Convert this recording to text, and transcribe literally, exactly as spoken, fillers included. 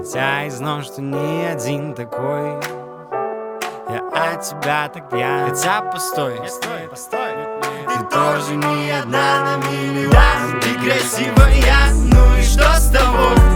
Хотя и знал, что не один такой. Я от тебя так пьян. Хотя постой, постой, постой. Ты тоже не одна на миллион. Да, ты красивая, ну и что с того?